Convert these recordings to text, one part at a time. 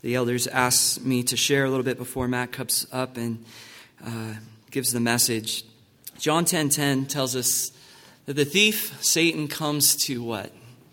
the elders asked me to share a little bit before Matt comes up and gives the message. John 10:10 tells us that the thief, Satan, comes to what?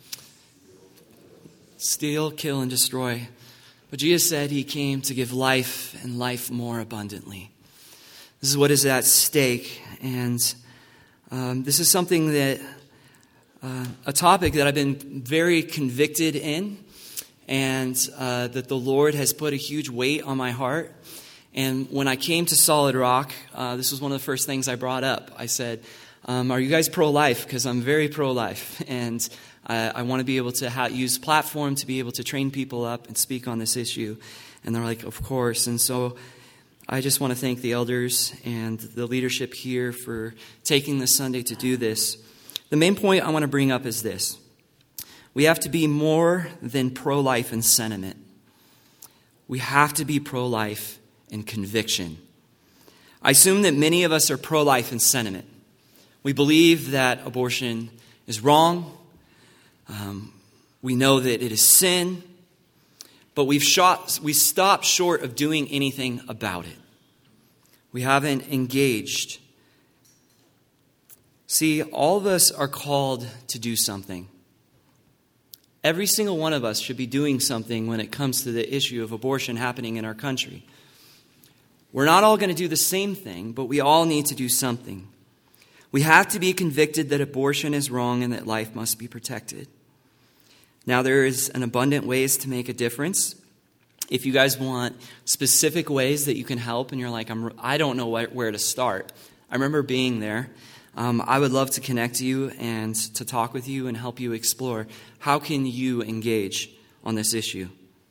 Steal, kill, and destroy. But Jesus said he came to give life and life more abundantly. This is what is at stake. And this is something that, a topic that I've been very convicted in, and that the Lord has put a huge weight on my heart. And when I came to Solid Rock, this was one of the first things I brought up. I said, are you guys pro-life? Because I'm very pro-life. And I want to be able to use platform to be able to train people up and speak on this issue. And they're like, of course. And so I just want to thank the elders and the leadership here for taking this Sunday to do this. The main point I want to bring up is this. We have to be more than pro-life in sentiment. We have to be pro-life in conviction. I assume that many of us are pro-life in sentiment. We believe that abortion is wrong. We know that it is sin. But we stopped short of doing anything about it. We haven't engaged. See, all of us are called to do something. Every single one of us should be doing something when it comes to the issue of abortion happening in our country. We're not all going to do the same thing, but we all need to do something. We have to be convicted that abortion is wrong and that life must be protected. Now, there is an abundant ways to make a difference. If you guys want specific ways that you can help and you're like, I don't know where to start. I remember being there. I would love to connect you and to talk with you and help you explore how can you engage on this issue.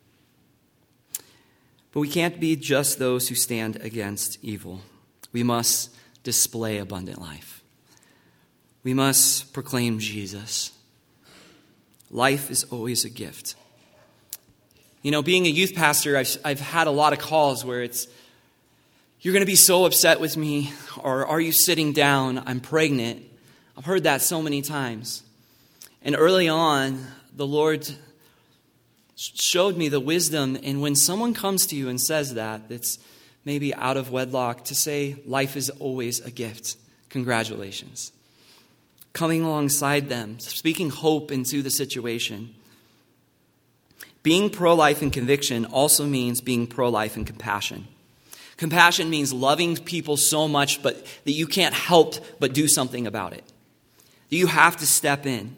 But we can't be just those who stand against evil. We must display abundant life. We must proclaim Jesus. Life is always a gift. You know, being a youth pastor, I've had a lot of calls where it's, you're going to be so upset with me, or are you sitting down? I'm pregnant. I've heard that so many times. And early on, the Lord showed me the wisdom in when someone comes to you and says that, it's maybe out of wedlock, to say life is always a gift. Congratulations. Coming alongside them, speaking hope into the situation. Being pro-life in conviction also means being pro-life in compassion. Compassion means loving people so much but that you can't help but do something about it. You have to step in.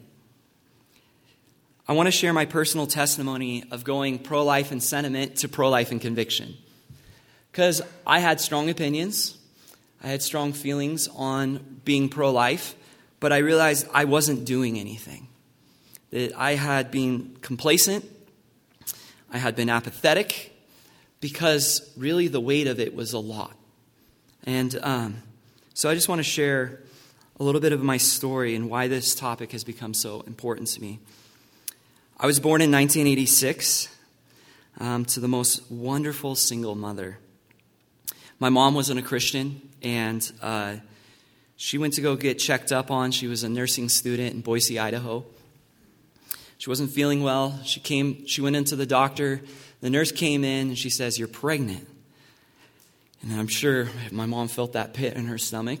I want to share my personal testimony of going pro-life in sentiment to pro-life in conviction. Because I had strong opinions. I had strong feelings on being pro-life. But I realized I wasn't doing anything. That I had been complacent. I had been apathetic. Because really the weight of it was a lot. And so I just want to share a little bit of my story and why this topic has become so important to me. I was born in 1986 to the most wonderful single mother. My mom wasn't a Christian, and she went to go get checked up on. She was a nursing student in Boise, Idaho. She wasn't feeling well. She went into the doctor. The nurse came in and she says, "You're pregnant." And I'm sure my mom felt that pit in her stomach.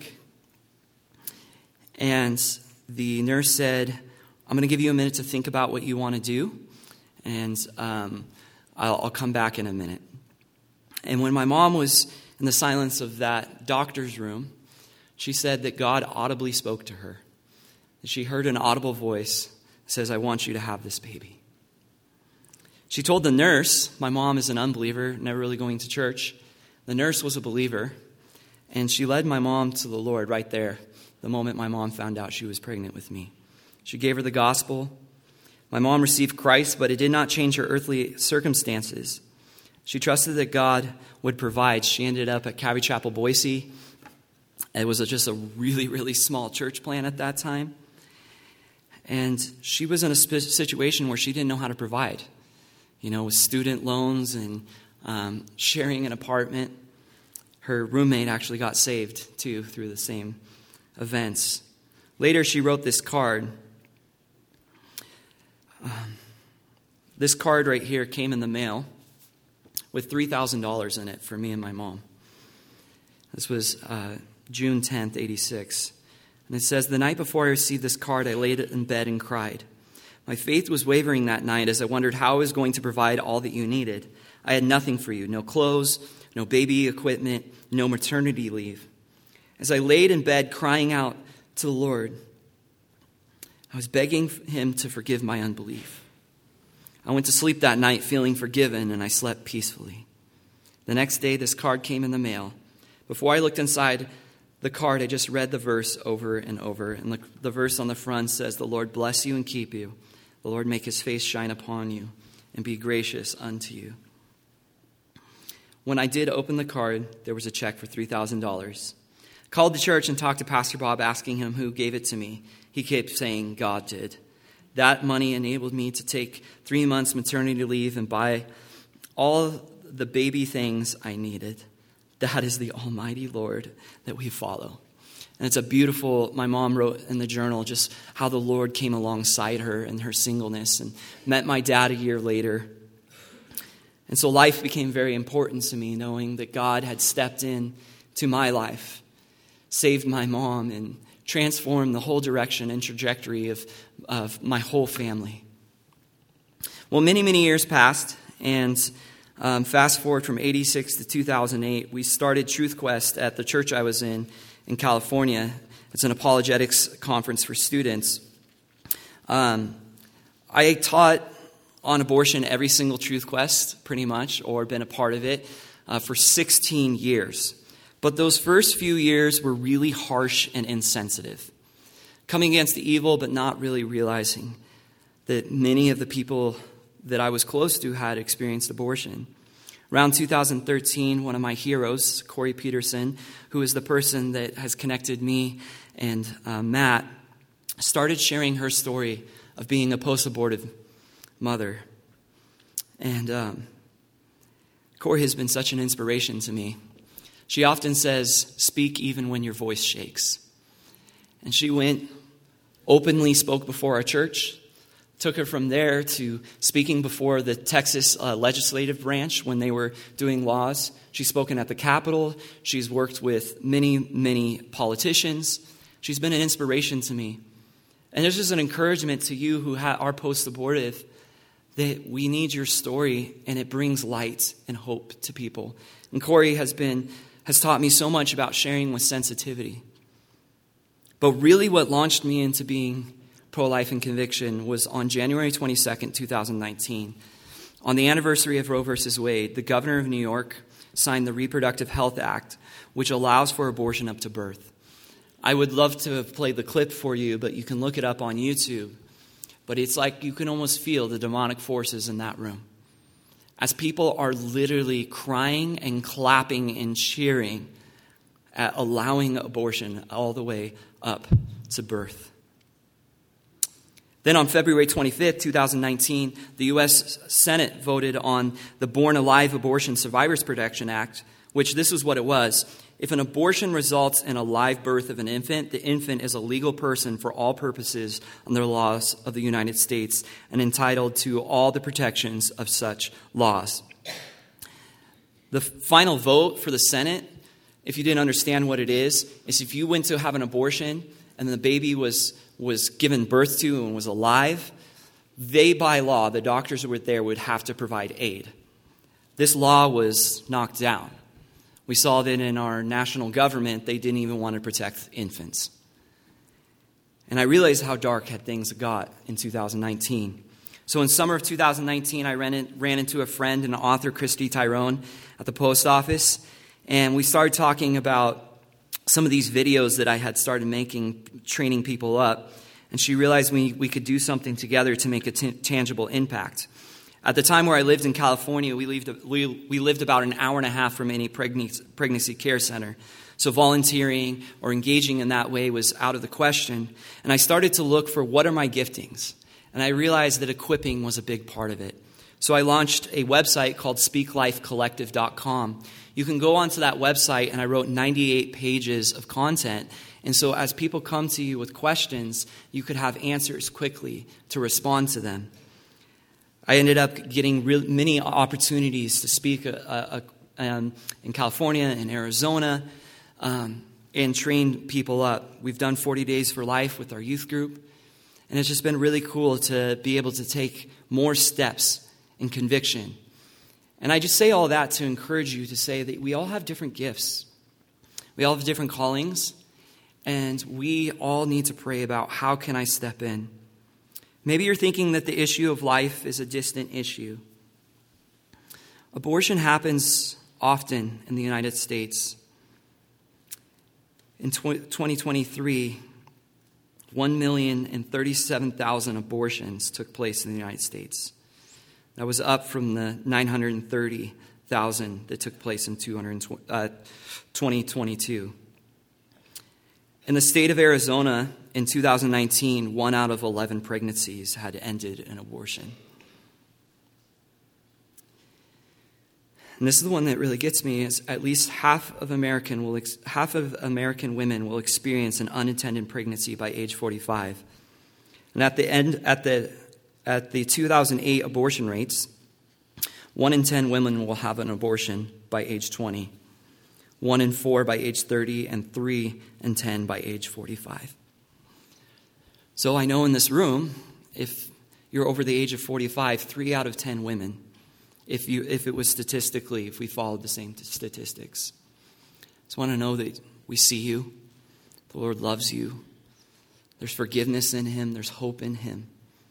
And the nurse said, "I'm going to give you a minute to think about what you want to do. And I'll come back in a minute." And when my mom was in the silence of that doctor's room, she said that God audibly spoke to her. She heard an audible voice that says, "I want you to have this baby." She told the nurse, my mom is an unbeliever, never really going to church. The nurse was a believer, and she led my mom to the Lord right there the moment my mom found out she was pregnant with me. She gave her the gospel. My mom received Christ, but it did not change her earthly circumstances. She trusted that God would provide. She ended up at Calvary Chapel, Boise. It was just a really, really small church plant at that time. And she was in a situation where she didn't know how to provide. You know, with student loans and sharing an apartment. Her roommate actually got saved, too, through the same events. Later, she wrote this card. This card right here came in the mail. with $3,000 in it for me and my mom. This was June 10th, 86. And it says, "The night before I received this card, I laid in bed and cried. My faith was wavering that night as I wondered how I was going to provide all that you needed. I had nothing for you, no clothes, no baby equipment, no maternity leave. As I laid in bed crying out to the Lord, I was begging him to forgive my unbelief. I went to sleep that night feeling forgiven, and I slept peacefully. The next day, this card came in the mail. Before I looked inside the card, I just read the verse over and over. And the verse on the front says, 'The Lord bless you and keep you. The Lord make his face shine upon you and be gracious unto you.' When I did open the card, there was a check for $3,000. Called the church and talked to Pastor Bob, asking him who gave it to me. He kept saying, 'God did.' That money enabled me to take 3 months maternity leave and buy all the baby things I needed. That is the Almighty Lord that we follow." And it's a beautiful, my mom wrote in the journal just how the Lord came alongside her in her singleness and met my dad a year later. And so life became very important to me, knowing that God had stepped in to my life, saved my mom, and transformed the whole direction and trajectory of my whole family. Well, many, many years passed, and fast forward from 86 to 2008, we started Truth Quest at the church I was in California. It's an apologetics conference for students. I taught on abortion every single Truth Quest, pretty much, or been a part of it for 16 years. But those first few years were really harsh and insensitive, coming against the evil, but not really realizing that many of the people that I was close to had experienced abortion. Around 2013, one of my heroes, Corey Peterson, who is the person that has connected me and Matt, started sharing her story of being a post-abortive mother. And Corey has been such an inspiration to me. She often says, "Speak even when your voice shakes." And she openly spoke before our church, took her from there to speaking before the Texas legislative branch when they were doing laws. She's spoken at the Capitol. She's worked with many, many politicians. She's been an inspiration to me. And there's just an encouragement to you who are post-abortive that we need your story, and it brings light and hope to people. And Corey has taught me so much about sharing with sensitivity. But really what launched me into being pro-life and conviction was on January 22nd, 2019. On the anniversary of Roe v. Wade, the governor of New York signed the Reproductive Health Act, which allows for abortion up to birth. I would love to have played the clip for you, but you can look it up on YouTube. But it's like you can almost feel the demonic forces in that room, as people are literally crying and clapping and cheering at allowing abortion all the way up to birth. Then on February 25th, 2019, the U.S. Senate voted on the Born Alive Abortion Survivors Protection Act, which this is what it was. If an abortion results in a live birth of an infant, the infant is a legal person for all purposes under the laws of the United States and entitled to all the protections of such laws. The final vote for the Senate, if you didn't understand what it is if you went to have an abortion and the baby was given birth to and was alive, they, by law, the doctors who were there would have to provide aid. This law was knocked down. We saw that in our national government, they didn't even want to protect infants. And I realized how dark had things got in 2019. So in summer of 2019, I ran into a friend and author, Christy Tyrone, at the post office. And we started talking about some of these videos that I had started making, training people up. And she realized we could do something together to make a tangible impact. At the time where I lived in California, we lived about an hour and a half from any pregnancy care center. So volunteering or engaging in that way was out of the question. And I started to look for what are my giftings. And I realized that equipping was a big part of it. So I launched a website called SpeakLifeCollective.com. You can go onto that website, and I wrote 98 pages of content. And so as people come to you with questions, you could have answers quickly to respond to them. I ended up getting many opportunities to speak in California and Arizona and train people up. We've done 40 Days for Life with our youth group, and it's just been really cool to be able to take more steps in conviction. And I just say all that to encourage you to say that we all have different gifts. We all have different callings, and we all need to pray about how can I step in. Maybe you're thinking that the issue of life is a distant issue. Abortion happens often in the United States. In 2023, 1,037,000 abortions took place in the United States. That was up from the 930,000 that took place in 2022. In the state of Arizona, in 2019, 1 out of 11 pregnancies had ended in abortion. And this is the one that really gets me, is at least half of American women will experience an unintended pregnancy by age 45. And at the 2008 abortion rates, 1 in 10 women will have an abortion by age 20, 1 in 4 by age 30, and 3 in 10 by age 45. So I know in this room, if you're over the age of 45, 3 out of 10 women, if it was statistically, if we followed the same statistics. Just want to know that we see you. The Lord loves you. There's forgiveness in Him. There's hope in Him.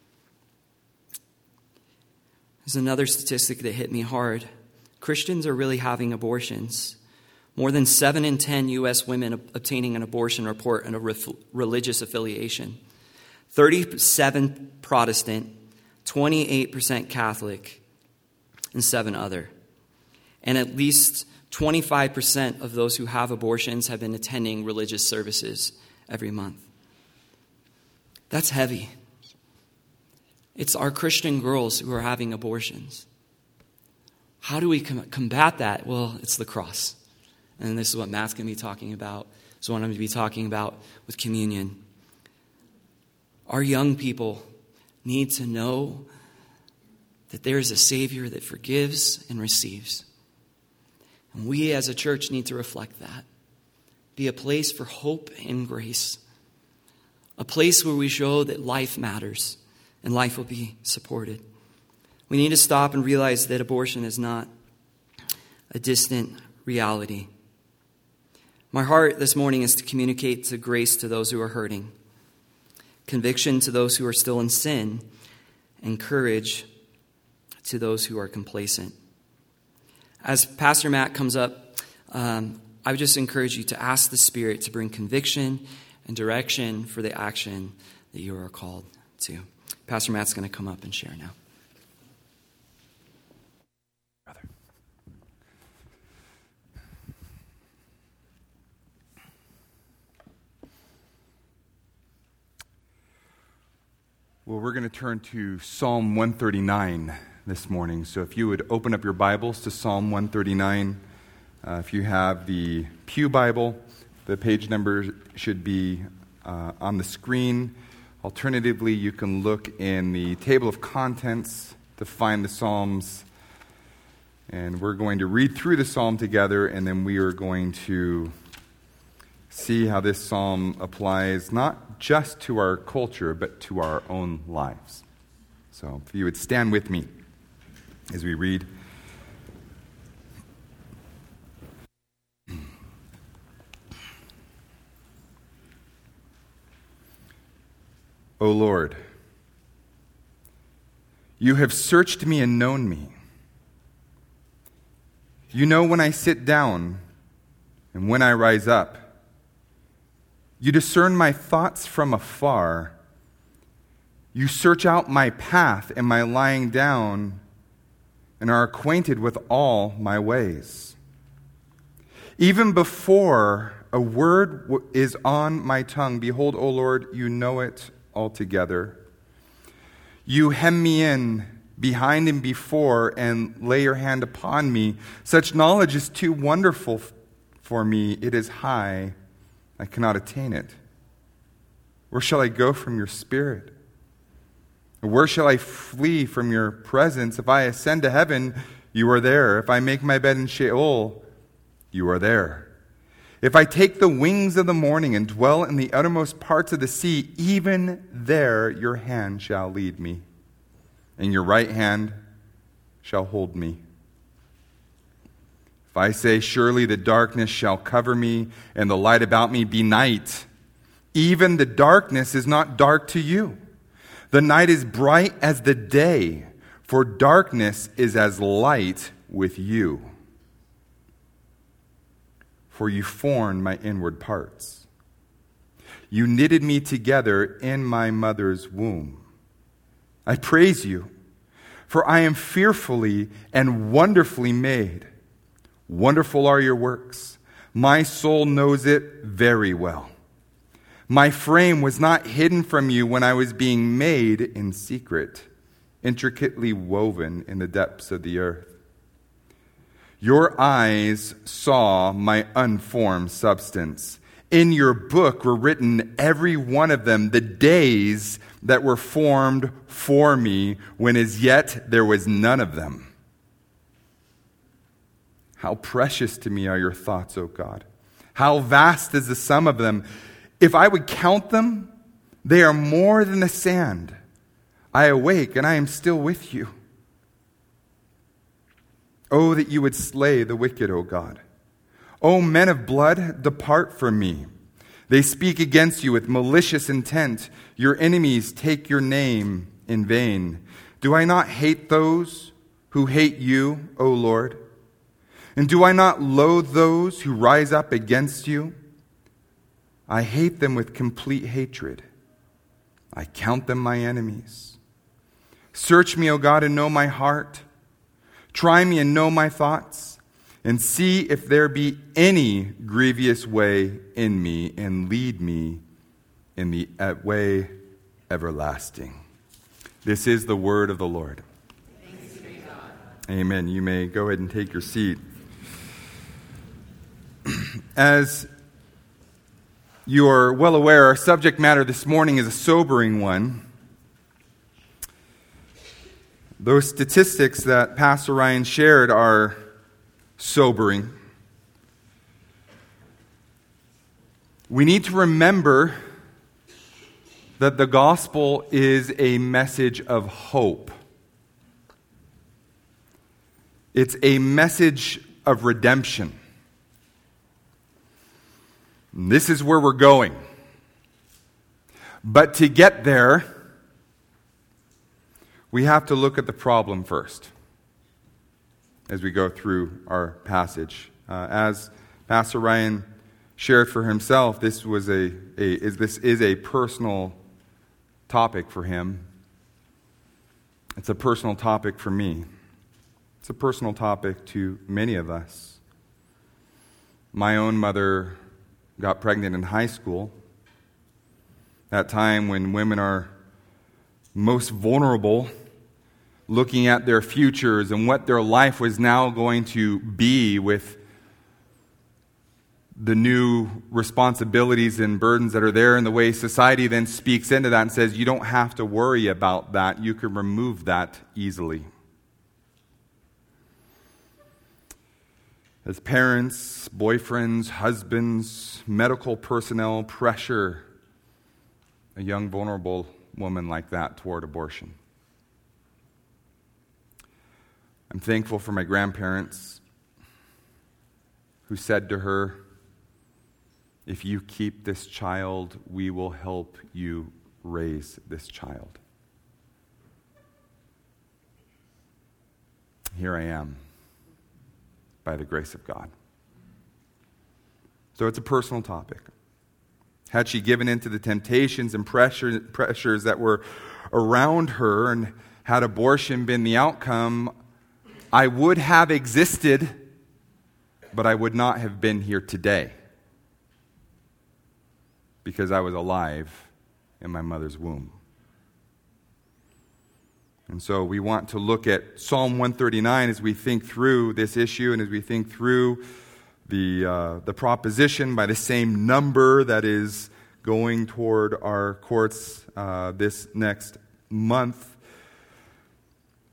There's another statistic that hit me hard. Christians are really having abortions. More than 7 in 10 U.S. women obtaining an abortion report in a religious affiliation. 37% Protestant, 28% Catholic, and 7 other. And at least 25% of those who have abortions have been attending religious services every month. That's heavy. It's our Christian girls who are having abortions. How do we combat that? Well, it's the cross. And this is what Matt's going to be talking about. This is what I'm going to be talking about with communion. Our young people need to know that there is a Savior that forgives and receives. And we as a church need to reflect that. Be a place for hope and grace. A place where we show that life matters and life will be supported. We need to stop and realize that abortion is not a distant reality. My heart this morning is to communicate to grace to those who are hurting, conviction to those who are still in sin, and courage to those who are complacent. As Pastor Matt comes up, I would just encourage you to ask the Spirit to bring conviction and direction for the action that you are called to. Pastor Matt's going to come up and share now. Brother. Well, we're going to turn to Psalm 139 this morning. So if you would open up your Bibles to Psalm 139. If you have the Pew Bible, the page number should be on the screen. Alternatively, you can look in the table of contents to find the Psalms. And we're going to read through the Psalm together, and then we are going to see how this Psalm applies not just to our culture, but to our own lives. So if you would stand with me as we read. O Lord, you have searched me and known me. You know when I sit down and when I rise up. You discern my thoughts from afar. You search out my path and my lying down and are acquainted with all my ways. Even before a word is on my tongue, behold, O Lord, you know it altogether. You hem me in behind and before and lay your hand upon me. Such knowledge is too wonderful for me. It is high. I cannot attain it. Where shall I go from your spirit? Where shall I flee from your presence? If I ascend to heaven, you are there. If I make my bed in Sheol, you are there. If I take the wings of the morning and dwell in the uttermost parts of the sea, even there your hand shall lead me, and your right hand shall hold me. If I say, surely the darkness shall cover me, and the light about me be night, even the darkness is not dark to you. The night is bright as the day, for darkness is as light with you. For you formed my inward parts. You knitted me together in my mother's womb. I praise you, for I am fearfully and wonderfully made. Wonderful are your works. My soul knows it very well. My frame was not hidden from you when I was being made in secret, intricately woven in the depths of the earth. Your eyes saw my unformed substance. In your book were written, every one of them, the days that were formed for me, when as yet there was none of them. How precious to me are your thoughts, O God. How vast is the sum of them. If I would count them, they are more than the sand. I awake and I am still with you. Oh, that you would slay the wicked, O God. O men of blood, depart from me. They speak against you with malicious intent. Your enemies take your name in vain. Do I not hate those who hate you, O Lord? And do I not loathe those who rise up against you? I hate them with complete hatred. I count them my enemies. Search me, O God, and know my heart. Try me and know my thoughts, and see if there be any grievous way in me, and lead me in the way everlasting. This is the word of the Lord. Thanks be to God. Amen. You may go ahead and take your seat. As you are well aware, our subject matter this morning is a sobering one. Those statistics that Pastor Ryan shared are sobering. We need to remember that the gospel is a message of hope. It's a message of redemption. And this is where we're going. But to get there, we have to look at the problem first as we go through our passage. As Pastor Ryan shared for himself, this is a personal topic for him. It's a personal topic for me. It's a personal topic to many of us. My own mother got pregnant in high school, that time when women are most vulnerable, looking at their futures and what their life was now going to be with the new responsibilities and burdens that are there, and the way society then speaks into that and says, you don't have to worry about that. You can remove that easily. As parents, boyfriends, husbands, medical personnel pressure a young, vulnerable woman like that toward abortion. I'm thankful for my grandparents who said to her, if you keep this child, we will help you raise this child. Here I am, by the grace of God. So it's a personal topic. Had she given in to the temptations and pressures that were around her, and had abortion been the outcome, I would have existed, but I would not have been here today, because I was alive in my mother's womb. And so we want to look at Psalm 139 as we think through this issue, and as we think through the proposition by the same number that is going toward our courts this next month.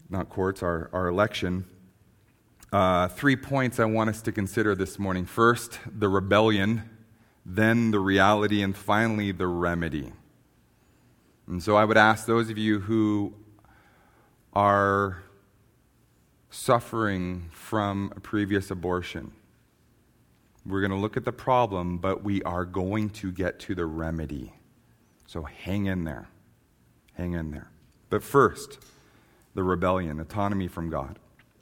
our election. 3 points I want us to consider this morning. First, the rebellion, then the reality, and finally the remedy. And so I would ask those of you who are suffering from a previous abortion, we're going to look at the problem, but we are going to get to the remedy. So hang in there. Hang in there. But first, the rebellion, autonomy from God.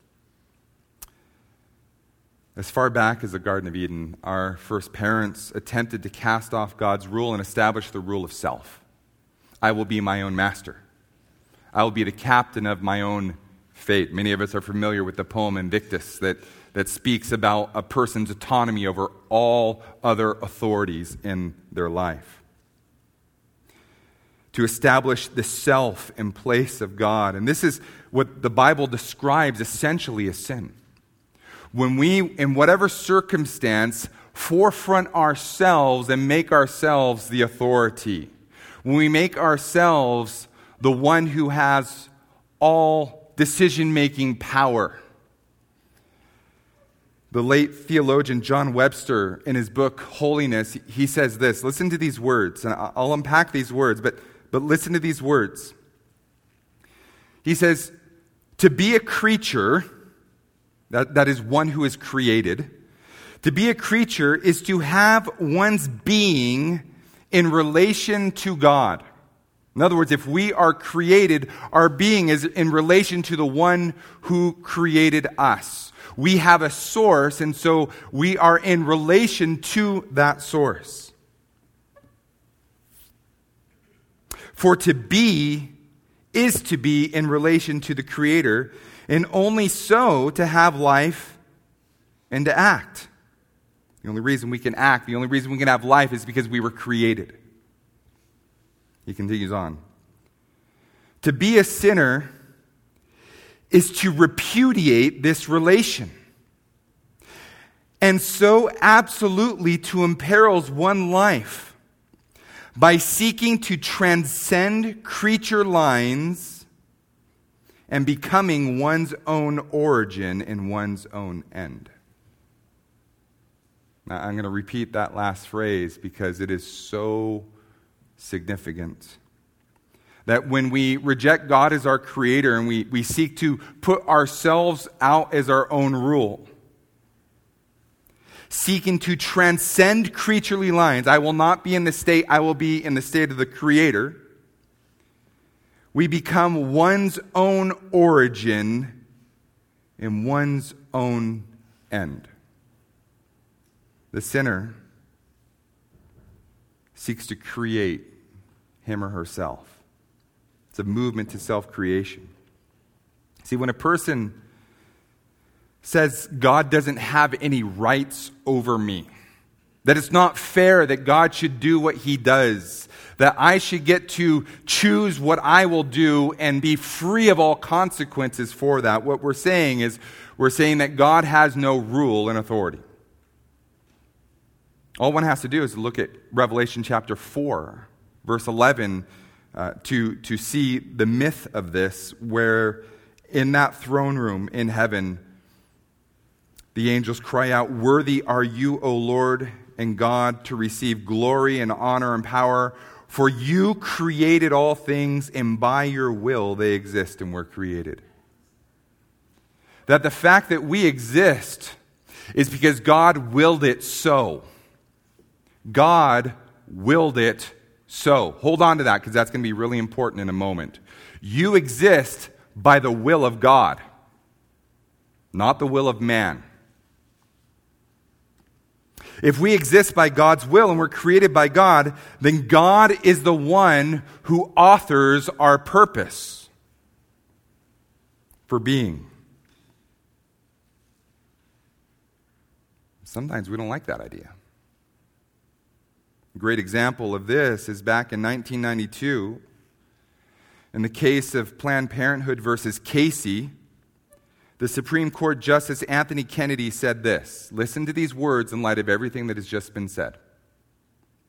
As far back as the Garden of Eden, our first parents attempted to cast off God's rule and establish the rule of self. I will be my own master. I will be the captain of my own fate. Many of us are familiar with the poem Invictus that speaks about a person's autonomy over all other authorities in their life. To establish the self in place of God. And this is what the Bible describes essentially as sin. When we, in whatever circumstance, forefront ourselves and make ourselves the authority. When we make ourselves the one who has all decision-making power. The late theologian John Webster, in his book Holiness, he says this. Listen to these words, and I'll unpack these words, but listen to these words. He says, to be a creature, that is one who is created, to be a creature is to have one's being in relation to God. In other words, if we are created, our being is in relation to the one who created us. We have a source, and so we are in relation to that source. For to be is to be in relation to the Creator, and only so to have life and to act. The only reason we can act, the only reason we can have life is because we were created. He continues on. To be a sinner is to repudiate this relation, and so absolutely to imperils one life by seeking to transcend creature lines and becoming one's own origin and one's own end. Now, I'm going to repeat that last phrase because it is so significant. That when we reject God as our creator and we seek to put ourselves out as our own rule, seeking to transcend creaturely lines, I will not be in the state, I will be in the state of the Creator, we become one's own origin and one's own end. The sinner seeks to create him or herself. It's a movement to self-creation. See, when a person says God doesn't have any rights over me, that it's not fair that God should do what he does, that I should get to choose what I will do and be free of all consequences for that, what we're saying is we're saying that God has no rule and authority. All one has to do is look at Revelation chapter 4, verse 11, to see the myth of this, where in that throne room in heaven, the angels cry out, "Worthy are you, O Lord and God, to receive glory and honor and power, for you created all things, and by your will they exist and were created." That the fact that we exist is because God willed it so. God willed it so. Hold on to that, because that's going to be really important in a moment. You exist by the will of God, not the will of man. If we exist by God's will and we're created by God, then God is the one who authors our purpose for being. Sometimes we don't like that idea. A great example of this is back in 1992, in the case of Planned Parenthood versus Casey. The Supreme Court Justice Anthony Kennedy said this. Listen to these words in light of everything that has just been said.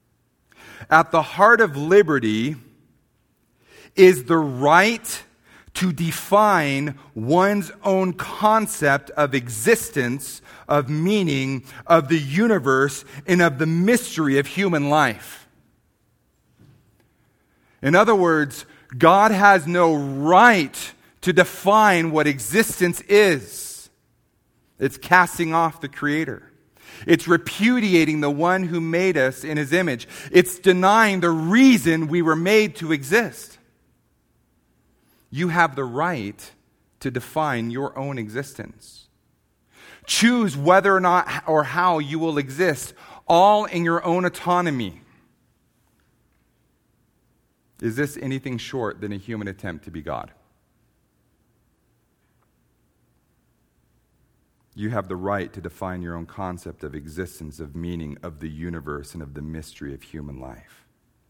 At the heart of liberty is the right to define one's own concept of existence, of meaning, of the universe, and of the mystery of human life. In other words, God has no right to define what existence is. It's casting off the Creator. It's repudiating the one who made us in His image. It's denying the reason we were made to exist. You have the right to define your own existence. Choose whether or not or how you will exist, all in your own autonomy. Is this anything short than a human attempt to be God? You have the right to define your own concept of existence, of meaning, of the universe, and of the mystery of human life.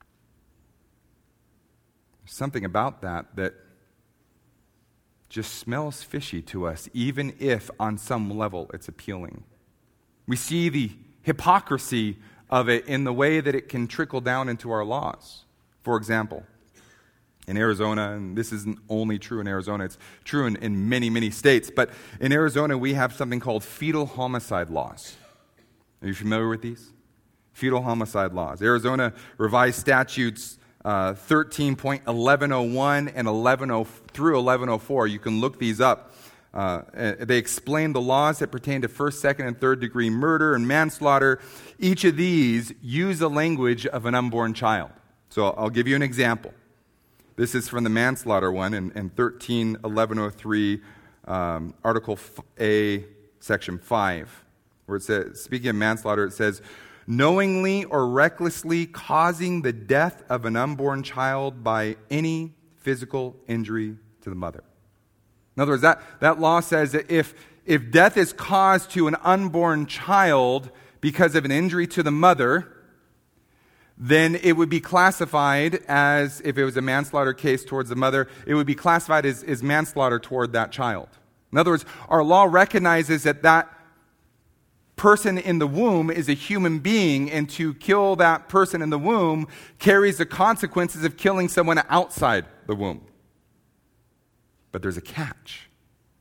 There's something about that just smells fishy to us, even if on some level it's appealing. We see the hypocrisy of it in the way that it can trickle down into our laws. For example, in Arizona, and this isn't only true in Arizona, it's true in many, many states, but in Arizona we have something called fetal homicide laws. Are you familiar with these? Fetal homicide laws. Arizona revised statutes 13.1101 and 11 through 1104. You can look these up. They explain the laws that pertain to first, second, and third degree murder and manslaughter. Each of these use the language of an unborn child. So I'll give you an example. This is from the manslaughter one in 13.1103, Article A, Section 5, where it says, speaking of manslaughter, it says, knowingly or recklessly causing the death of an unborn child by any physical injury to the mother. In other words, that law says that if death is caused to an unborn child because of an injury to the mother, then it would be classified as, if it was a manslaughter case towards the mother, it would be classified as manslaughter toward that child. In other words, our law recognizes that person in the womb is a human being, and to kill that person in the womb carries the consequences of killing someone outside the womb. But there's a catch.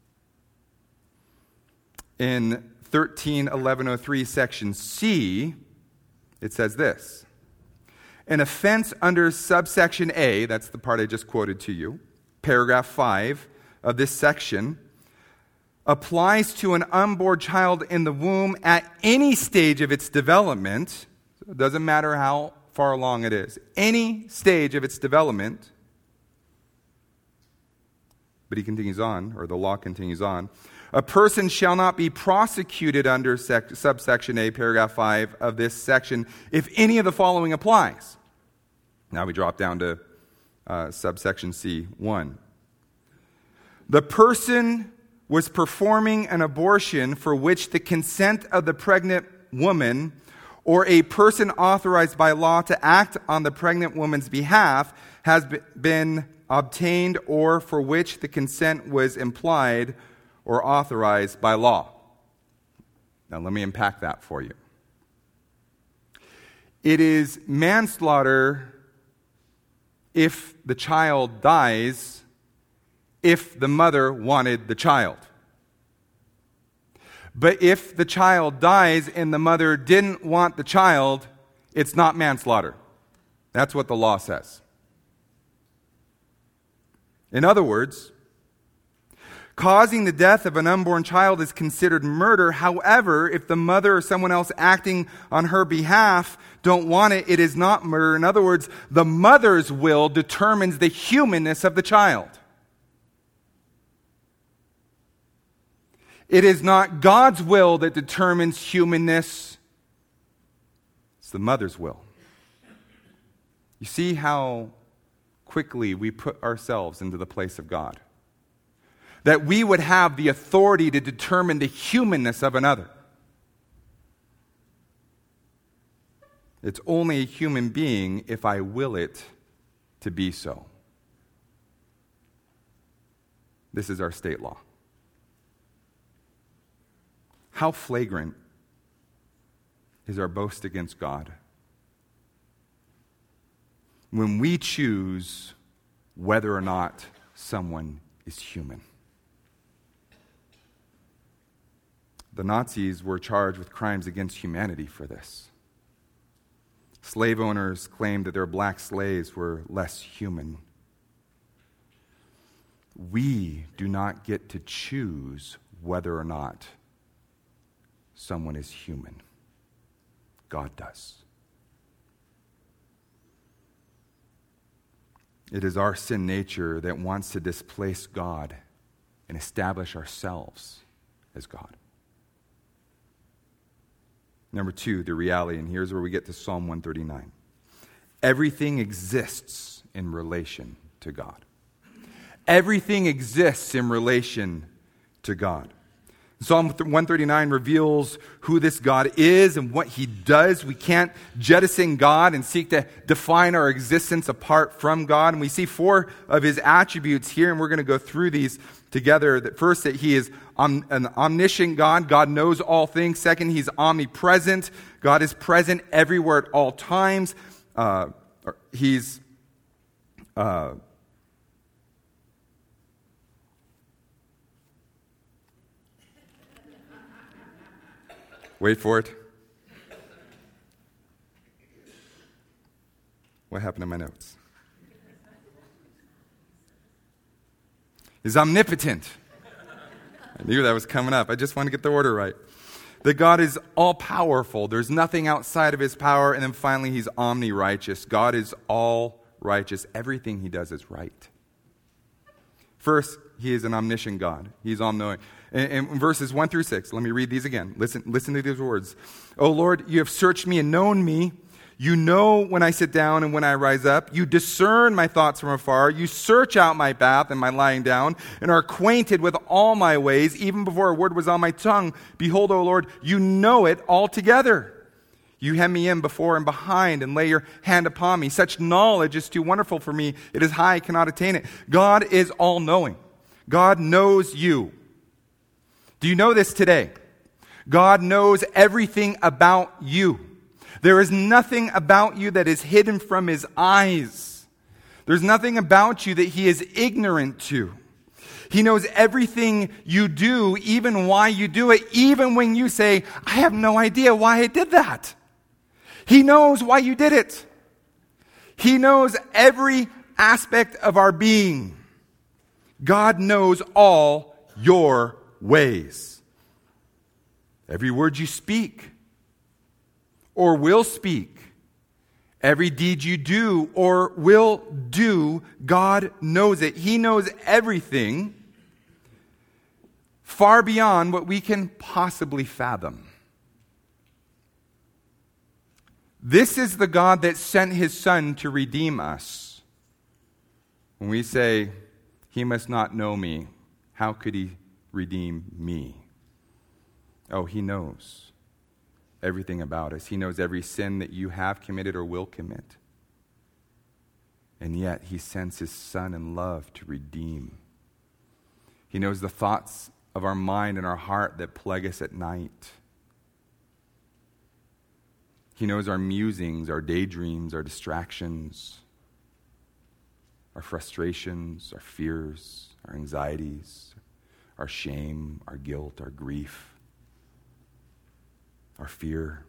In 13.1103, Section C, it says this: an offense under subsection A, that's the part I just quoted to you, paragraph 5 of this section, applies to an unborn child in the womb at any stage of its development. So it doesn't matter how far along it is. Any stage of its development. But he continues on, or the law continues on. A person shall not be prosecuted under subsection A, paragraph 5 of this section if any of the following applies. Now we drop down to subsection C1. The person was performing an abortion for which the consent of the pregnant woman or a person authorized by law to act on the pregnant woman's behalf has been obtained, or for which the consent was implied or authorized by law. Now let me unpack that for you. It is manslaughter if the child dies, if the mother wanted the child. But if the child dies and the mother didn't want the child, it's not manslaughter. That's what the law says. In other words, causing the death of an unborn child is considered murder. However, if the mother or someone else acting on her behalf don't want it, it is not murder. In other words, the mother's will determines the humanness of the child. It is not God's will that determines humanness. It's the mother's will. You see how quickly we put ourselves into the place of God. That we would have the authority to determine the humanness of another. It's only a human being if I will it to be so. This is our state law. How flagrant is our boast against God when we choose whether or not someone is human. The Nazis were charged with crimes against humanity for this. Slave owners claimed that their black slaves were less human. We do not get to choose whether or not someone is human. God does. It is our sin nature that wants to displace God and establish ourselves as God. Number two, the reality, and here's where we get to Psalm 139. Everything exists in relation to God. Everything exists in relation to God. Psalm 139 reveals who this God is and what he does. We can't jettison God and seek to define our existence apart from God. And we see four of his attributes here, and we're going to go through these together. First, that he is an omniscient God. God knows all things. Second, he's omnipresent. God is present everywhere at all times. Wait for it. What happened to my notes? He's omnipotent. I knew that was coming up. I just want to get the order right. That God is all-powerful. There's nothing outside of his power. And then finally, he's omni-righteous. God is all righteous. Everything he does is right. First, he is an omniscient God. He's all-knowing. In verses 1 through 6, let me read these again. Listen to these words. O Lord, you have searched me and known me. You know when I sit down and when I rise up. You discern my thoughts from afar. You search out my path and my lying down, and are acquainted with all my ways. Even before a word was on my tongue, behold, O Lord, you know it altogether. You hem me in before and behind and lay your hand upon me. Such knowledge is too wonderful for me. It is high, I cannot attain it. God is all-knowing. God knows you. Do you know this today? God knows everything about you. There is nothing about you that is hidden from his eyes. There's nothing about you that he is ignorant to. He knows everything you do, even why you do it, even when you say, I have no idea why I did that. He knows why you did it. He knows every aspect of our being. God knows all your ways. Every word you speak or will speak, every deed you do or will do, God knows it. He knows everything far beyond what we can possibly fathom. This is the God that sent his Son to redeem us. When we say, he must not know me, how could he redeem me? Oh, he knows everything about us. He knows every sin that you have committed or will commit. And yet, he sends his Son in love to redeem. He knows the thoughts of our mind and our heart that plague us at night. He knows our musings, our daydreams, our distractions, our frustrations, our fears, our anxieties, our shame, our guilt, our grief, our fear.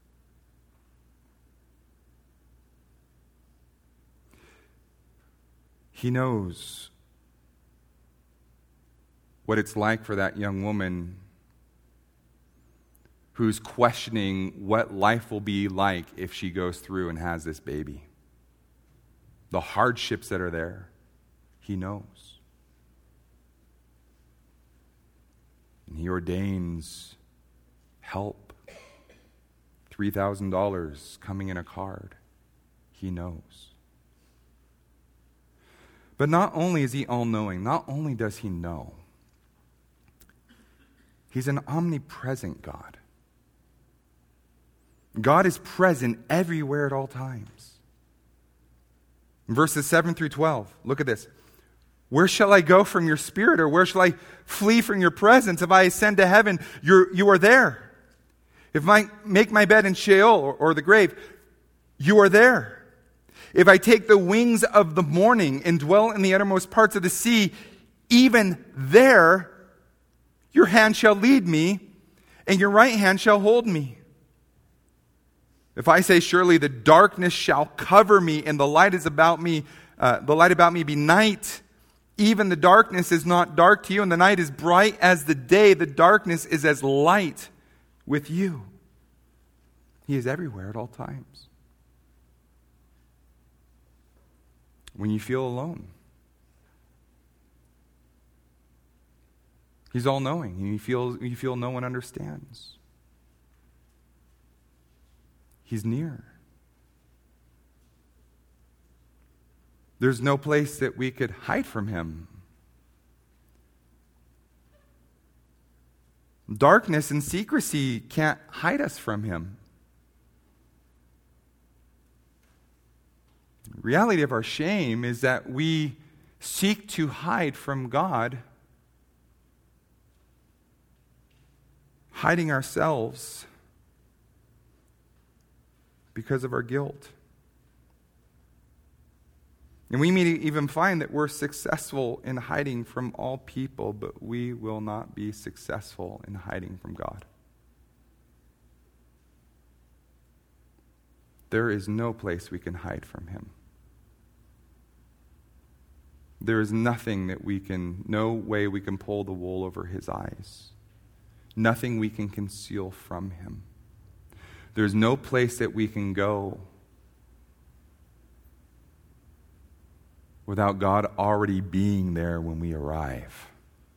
He knows what it's like for that young woman who's questioning what life will be like if she goes through and has this baby. The hardships that are there, he knows. And he ordains help. $3,000 coming in a card. He knows. But not only is he all-knowing, not only does he know, he's an omnipresent God. God is present everywhere at all times. In verses 7 through 12, look at this. Where shall I go from your spirit, or where shall I flee from your presence? If I ascend to heaven, you are there. If I make my bed in Sheol, or the grave, you are there. If I take the wings of the morning and dwell in the uttermost parts of the sea, even there your hand shall lead me, and your right hand shall hold me. If I say, surely the darkness shall cover me, and the light about me be night, even the darkness is not dark to you, and the night is bright as the day. The darkness is as light with you. He is everywhere at all times. When you feel alone, He's all-knowing, and you feel no one understands. He's near. There's no place that we could hide from Him. Darkness and secrecy can't hide us from Him. The reality of our shame is that we seek to hide from God, hiding ourselves because of our guilt. And we may even find that we're successful in hiding from all people, but we will not be successful in hiding from God. There is no place we can hide from Him. There is nothing no way we can pull the wool over His eyes. Nothing we can conceal from Him. There's no place that we can go without God already being there when we arrive.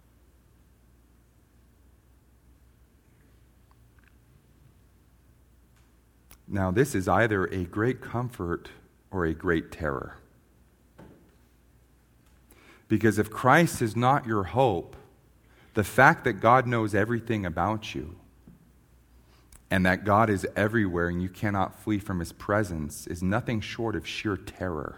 Now, this is either a great comfort or a great terror. Because if Christ is not your hope, the fact that God knows everything about you and that God is everywhere and you cannot flee from His presence is nothing short of sheer terror.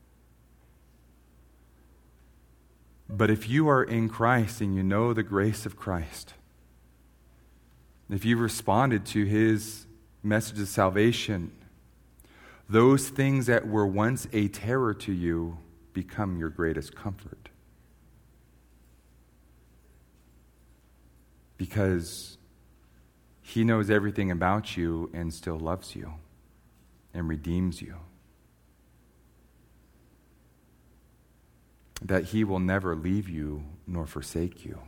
But if you are in Christ and you know the grace of Christ, if you've responded to His message of salvation, those things that were once a terror to you become your greatest comfort. Because He knows everything about you and still loves you and redeems you. That He will never leave you nor forsake you.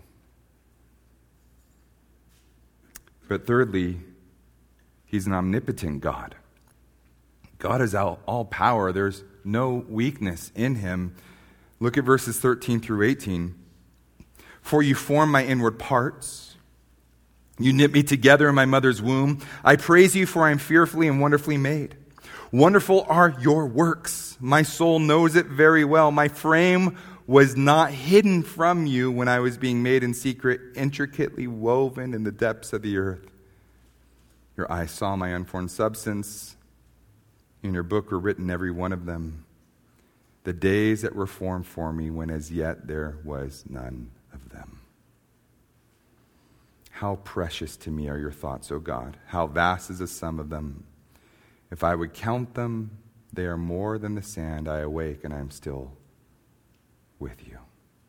But thirdly, He's an omnipotent God. God is all power. There's no weakness in Him. Look at verses 13 through 18. For you formed my inward parts. You knit me together in my mother's womb. I praise you, for I am fearfully and wonderfully made. Wonderful are your works. My soul knows it very well. My frame was not hidden from you when I was being made in secret, intricately woven in the depths of the earth. Your eyes saw my unformed substance. In your book were written, every one of them, the days that were formed for me, when as yet there was none of them. How precious to me are your thoughts, O God. How vast is the sum of them. If I would count them, they are more than the sand. I awake and I am still with you.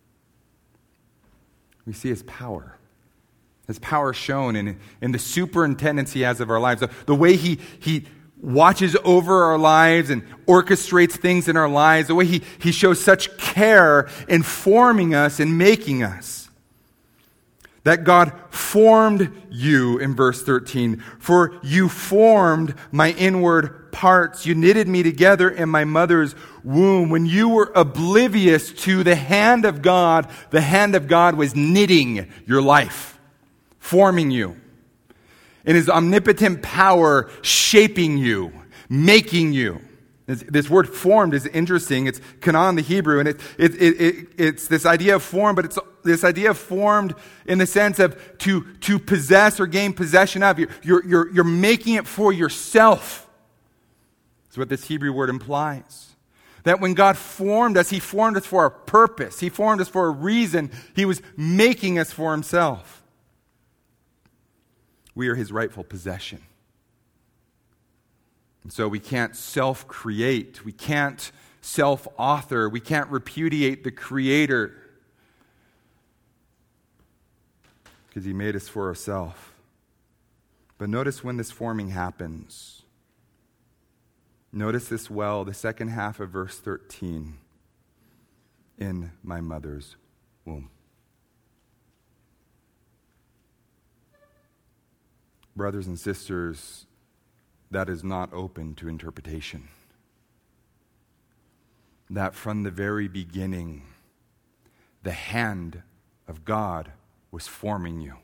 We see His power. His power shown in the superintendence He has of our lives. The way He watches over our lives and orchestrates things in our lives. The way He shows such care in forming us and making us. That God formed you, in verse 13. For you formed my inward parts. You knitted me together in my mother's womb. When you were oblivious to the hand of God was knitting your life, forming you. In His omnipotent power, shaping you, making you. This word formed is interesting. It's kanan, the Hebrew, and it's this idea of form, but it's this idea of formed in the sense of to possess or gain possession of. You're making it for yourself. That's what this Hebrew word implies. That when God formed us, He formed us for a purpose. He formed us for a reason. He was making us for Himself. We are His rightful possession. And so we can't self-create. We can't self-author. We can't repudiate the Creator. because he made us for ourselves. But notice when this forming happens. Notice this well, the second half of verse 13. In my mother's womb. Brothers and sisters, that is not open to interpretation. That from the very beginning, the hand of God was forming you.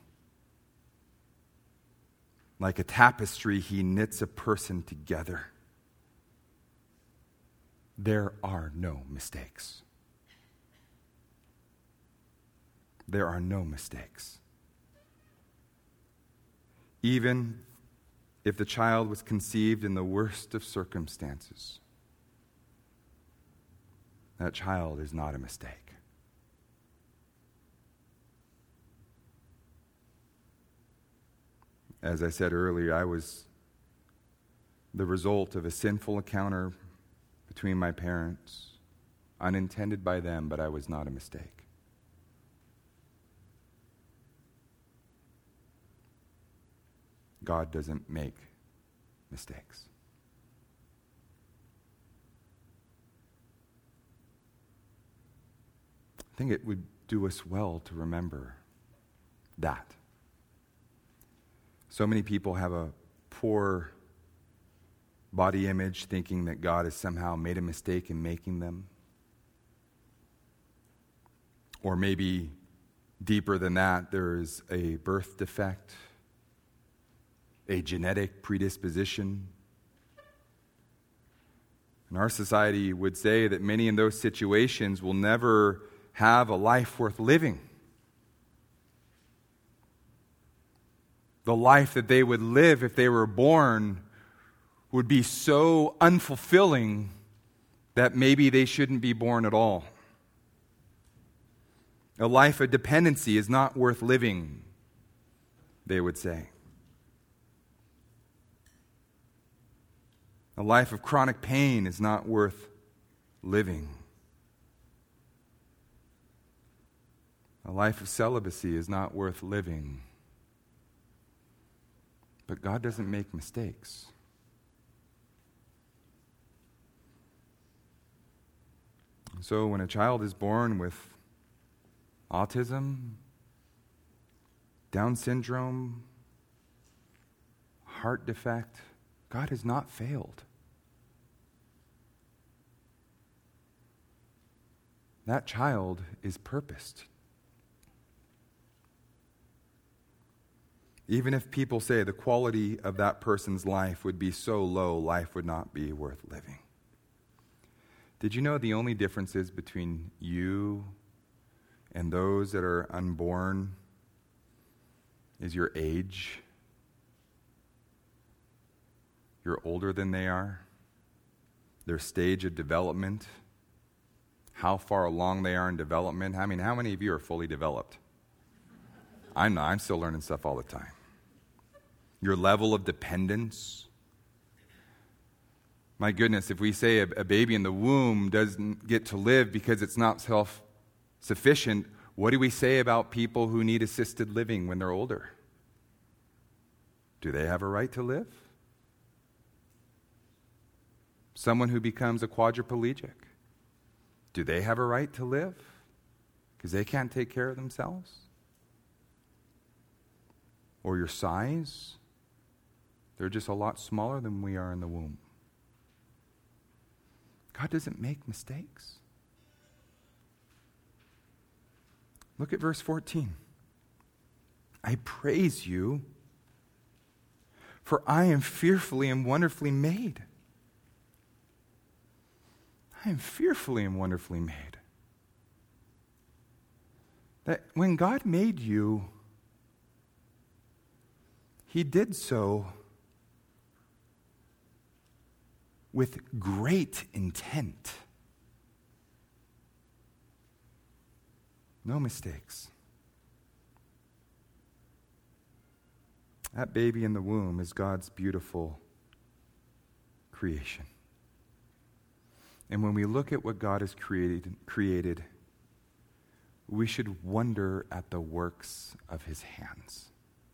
Like a tapestry, he knits a person together. There are no mistakes. There are no mistakes. Even if the child was conceived in the worst of circumstances, that child is not a mistake. As I said earlier, I was the result of a sinful encounter between my parents, unintended by them, but I was not a mistake. God doesn't make mistakes. I think it would do us well to remember that. So many people have a poor body image, thinking that God has somehow made a mistake in making them. Or maybe deeper than that, there is a birth defect, a genetic predisposition. And our society would say that many in those situations will never have a life worth living. The life that they would live if they were born would be so unfulfilling that maybe they shouldn't be born at all. A life of dependency is not worth living, they would say. A life of chronic pain is not worth living. A life of celibacy is not worth living. But God doesn't make mistakes. So when a child is born with autism, Down syndrome, heart defect, God has not failed. That child is purposed. Even if people say the quality of that person's life would be so low, life would not be worth living. Did you know the only differences between you and those that are unborn is your age? You're older than they are. Their stage of development, how far along they are in development. I mean, how many of you are fully developed? I'm not. I'm still learning stuff all the time. Your level of dependence. My goodness, if we say a baby in the womb doesn't get to live because it's not self-sufficient, what do we say about people who need assisted living when they're older? Do they have a right to live? Someone who becomes a quadriplegic, do they have a right to live? Because they can't take care of themselves? Or your size? They're just a lot smaller than we are in the womb. God doesn't make mistakes. Look at verse 14. I praise you, for I am fearfully and wonderfully made. I am fearfully and wonderfully made. That when God made you, He did so with great intent. No mistakes. That baby in the womb is God's beautiful creation. And when we look at what God has created, we should wonder at the works of his hands,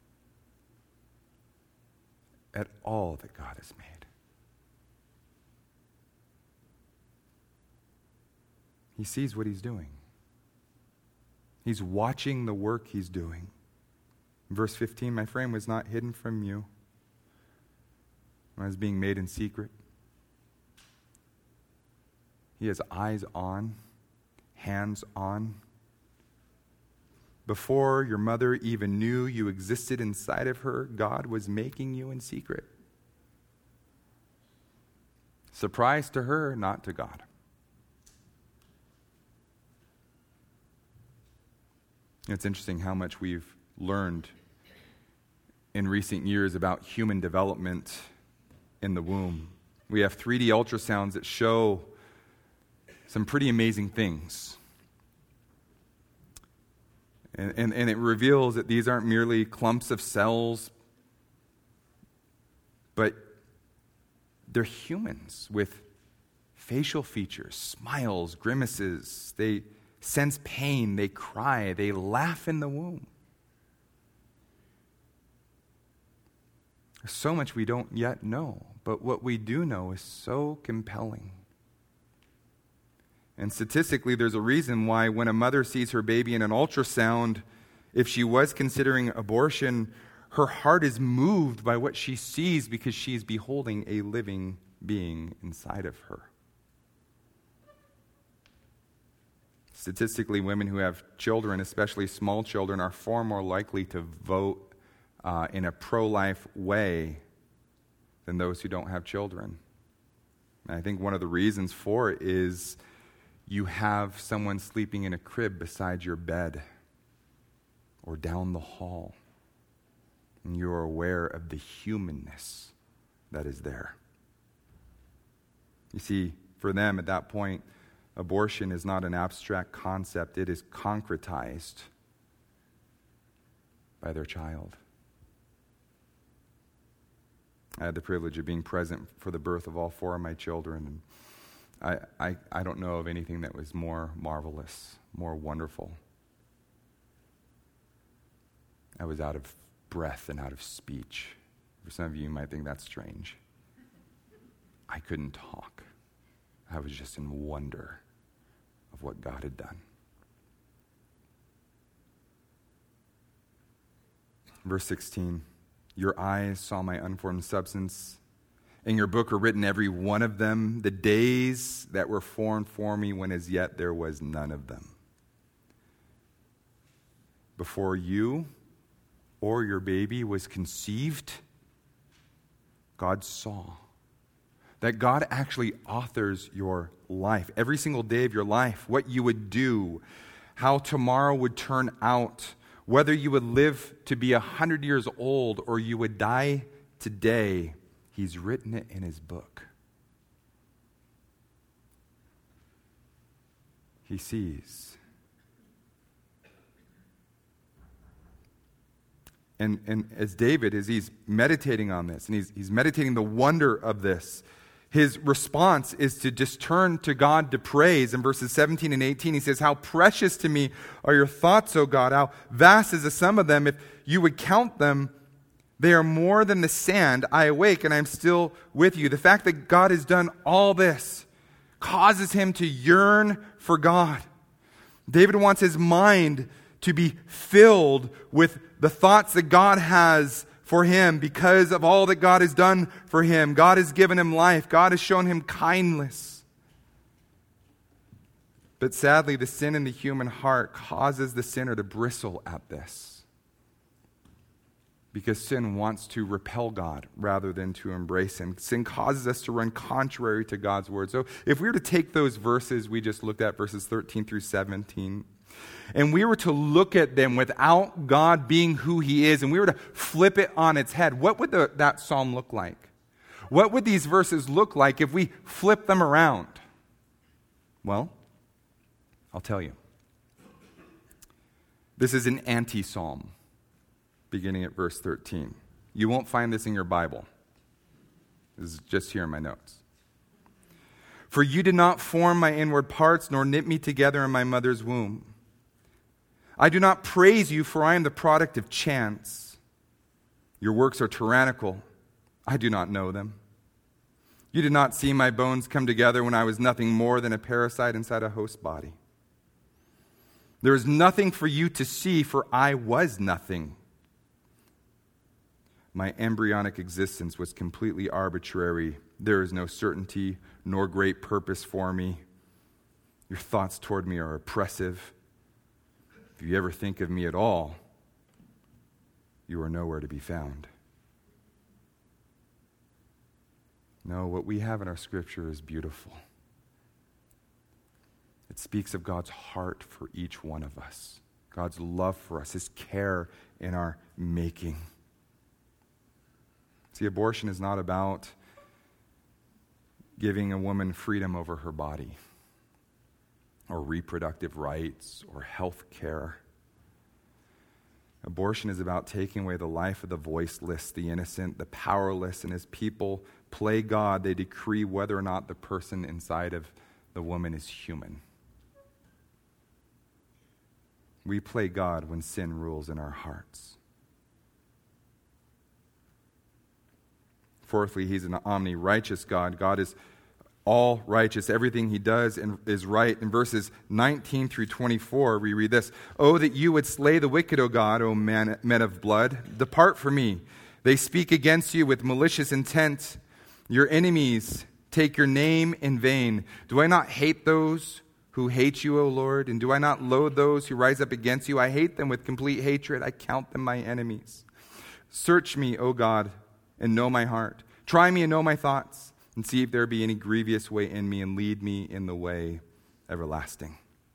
at all that God has made. He sees what he's doing. He's watching the work he's doing. Verse 15, my frame was not hidden from you when I was being made in secret. He has eyes on, hands on. Before your mother even knew you existed inside of her, God was making you in secret. Surprise to her, not to God. It's interesting how much we've learned in recent years about human development in the womb. We have 3D ultrasounds that show some pretty amazing things. And it reveals that these aren't merely clumps of cells, but they're humans with facial features, smiles, grimaces. They sense pain, they cry, they laugh in the womb. There's so much we don't yet know, but what we do know is so compelling. And statistically, there's a reason why when a mother sees her baby in an ultrasound, if she was considering abortion, her heart is moved by what she sees because she's beholding a living being inside of her. Statistically, women who have children, especially small children, are far more likely to vote in a pro-life way than those who don't have children. And I think one of the reasons for it is you have someone sleeping in a crib beside your bed or down the hall, and you're aware of the humanness that is there. You see, for them at that point, abortion is not an abstract concept. It is concretized by their child. I had the privilege of being present for the birth of all 4 of my children. And I don't know of anything that was more marvelous, more wonderful. I was out of breath and out of speech. For some of you might think that's strange. I couldn't talk. I was just in wonder of what God had done. Verse 16, your eyes saw my unformed substance. In your book are written, every one of them, the days that were formed for me when as yet there was none of them. Before you or your baby was conceived, God saw. That God actually authors your life, every single day of your life, what you would do, how tomorrow would turn out, whether you would live to be 100 years old or you would die today. He's written it in his book. He sees. And as David, as he's meditating on this, and he's meditating the wonder of this, his response is to just turn to God to praise. In verses 17 and 18, he says, how precious to me are your thoughts, O God. How vast is the sum of them. If you would count them, they are more than the sand. I awake and I'm still with you. The fact that God has done all this causes him to yearn for God. David wants his mind to be filled with the thoughts that God has for him because of all that God has done for him. God has given him life. God has shown him kindness. But sadly, the sin in the human heart causes the sinner to bristle at this. Because sin wants to repel God rather than to embrace him. Sin causes us to run contrary to God's word. So if we were to take those verses we just looked at, verses 13 through 17, and we were to look at them without God being who he is, and we were to flip it on its head, what would that psalm look like? What would these verses look like if we flip them around? Well, I'll tell you. This is an anti-psalm, beginning at verse 13. You won't find this in your Bible. This is just here in my notes. For you did not form my inward parts, nor knit me together in my mother's womb. I do not praise you, for I am the product of chance. Your works are tyrannical. I do not know them. You did not see my bones come together when I was nothing more than a parasite inside a host body. There is nothing for you to see, for I was nothing. My embryonic existence was completely arbitrary. There is no certainty nor great purpose for me. Your thoughts toward me are oppressive. If you ever think of me at all, you are nowhere to be found. No, what we have in our scripture is beautiful. It speaks of God's heart for each one of us, God's love for us, His care in our making. See, abortion is not about giving a woman freedom over her body or reproductive rights or health care. Abortion is about taking away the life of the voiceless, the innocent, the powerless, and as people play God, they decree whether or not the person inside of the woman is human. We play God when sin rules in our hearts. Fourthly, He's an omni-righteous God. God is all righteous. Everything He does is right. In verses 19 through 24, we read this. Oh, that you would slay the wicked, O God, O men of blood. Depart from me. They speak against you with malicious intent. Your enemies take your name in vain. Do I not hate those who hate you, O Lord? And do I not loathe those who rise up against you? I hate them with complete hatred. I count them my enemies. Search me, O God, and know my heart. Try me and know my thoughts, and see if there be any grievous way in me, and lead me in the way everlasting.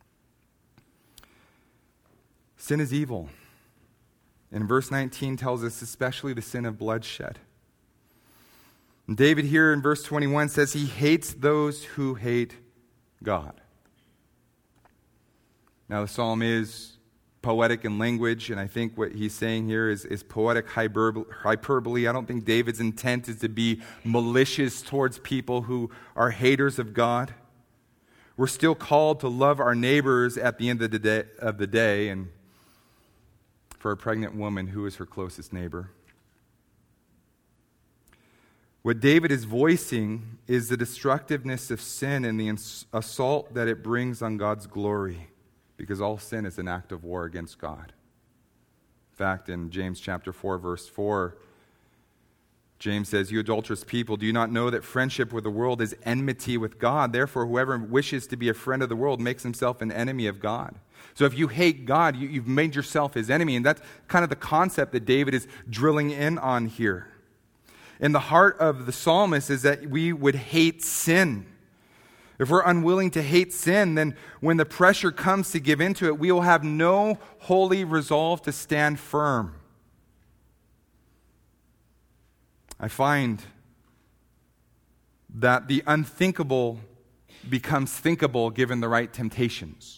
Sin is evil. And verse 19 tells us especially the sin of bloodshed. And David here in verse 21 says he hates those who hate God. Now the psalm is poetic in language, and I think what he's saying here is poetic hyperbole. I don't think David's intent is to be malicious towards people who are haters of God. We're still called to love our neighbors at the end of the day, and for a pregnant woman, who is her closest neighbor? What David is voicing is the destructiveness of sin and the assault that it brings on God's glory, because all sin is an act of war against God. In fact, in James chapter 4, verse 4, James says, you adulterous people, do you not know that friendship with the world is enmity with God? Therefore, whoever wishes to be a friend of the world makes himself an enemy of God. So if you hate God, you've made yourself His enemy. And that's kind of the concept that David is drilling in on here. And the heart of the psalmist is that we would hate sin. If we're unwilling to hate sin, then when the pressure comes to give into it, we will have no holy resolve to stand firm. I find that the unthinkable becomes thinkable given the right temptations.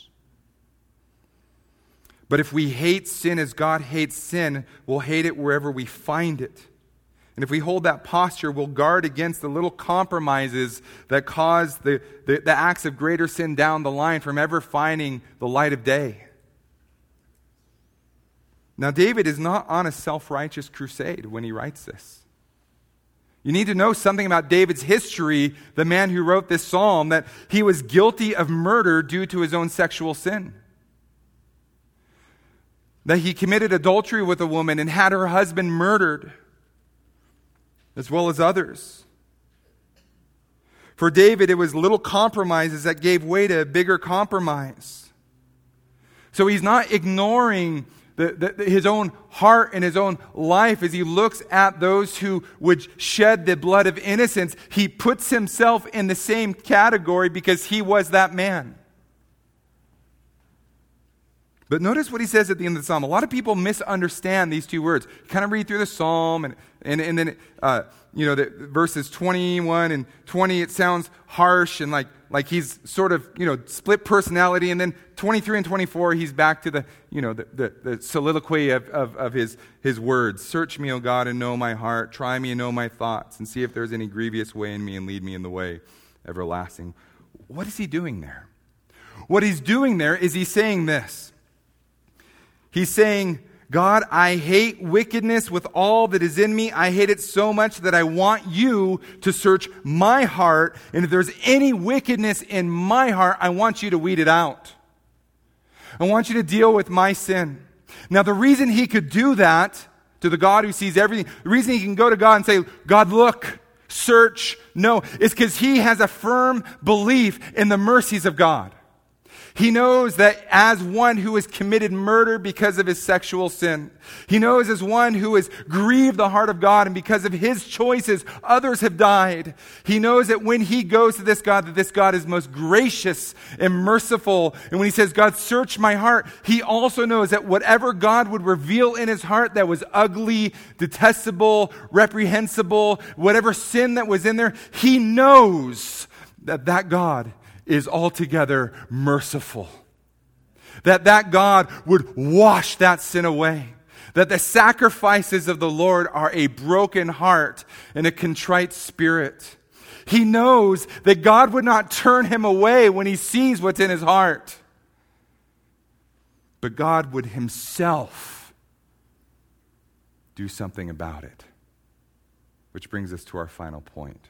But if we hate sin as God hates sin, we'll hate it wherever we find it. And if we hold that posture, we'll guard against the little compromises that cause the acts of greater sin down the line from ever finding the light of day. Now, David is not on a self-righteous crusade when he writes this. You need to know something about David's history, the man who wrote this psalm, that he was guilty of murder due to his own sexual sin. That he committed adultery with a woman and had her husband murdered, as well as others. For David, it was little compromises that gave way to a bigger compromise. So he's not ignoring his own heart and his own life as he looks at those who would shed the blood of innocence. He puts himself in the same category because he was that man. But notice what he says at the end of the psalm. A lot of people misunderstand these two words. You kind of read through the psalm, and then the verses 21 and 20, it sounds harsh and like he's sort of split personality. And then 23 and 24, he's back to the soliloquy of his words. Search me, O God, and know my heart. Try me and know my thoughts, and see if there's any grievous way in me, and lead me in the way everlasting. What is he doing there? What he's doing there is he's saying this. He's saying, God, I hate wickedness with all that is in me. I hate it so much that I want you to search my heart. And if there's any wickedness in my heart, I want you to weed it out. I want you to deal with my sin. Now, the reason he could do that to the God who sees everything, the reason he can go to God and say, God, look, search, no, is because he has a firm belief in the mercies of God. He knows that as one who has committed murder because of his sexual sin, he knows as one who has grieved the heart of God, and because of his choices, others have died. He knows that when he goes to this God, that this God is most gracious and merciful. And when he says, God, search my heart, he also knows that whatever God would reveal in his heart that was ugly, detestable, reprehensible, whatever sin that was in there, he knows that that God is altogether merciful. That God would wash that sin away. That the sacrifices of the Lord are a broken heart and a contrite spirit. He knows that God would not turn him away when he sees what's in his heart. But God would himself do something about it. Which brings us to our final point.